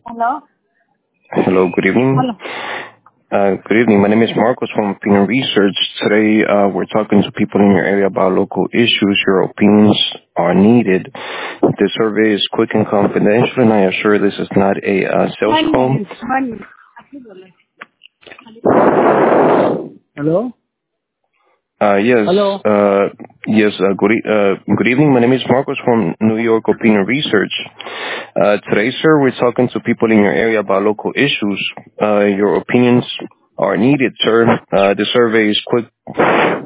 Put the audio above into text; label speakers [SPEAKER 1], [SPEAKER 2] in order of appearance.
[SPEAKER 1] Hello?
[SPEAKER 2] Hello, good evening.
[SPEAKER 1] Hello.
[SPEAKER 2] Good evening. My name is Marcos from Opinion Research. Today, we're talking to people in your area about local issues. Your opinions are needed. This survey is quick and confidential, and I assure this is not a sales
[SPEAKER 1] One
[SPEAKER 2] call.
[SPEAKER 1] minute. 1 minute. Hello?
[SPEAKER 2] Yes.
[SPEAKER 1] Hello?
[SPEAKER 2] Good evening. My name is Marcos from New York Opinion Research. Today, sir, we're talking to people in your area about local issues. Your opinions are needed, sir. The survey is quick.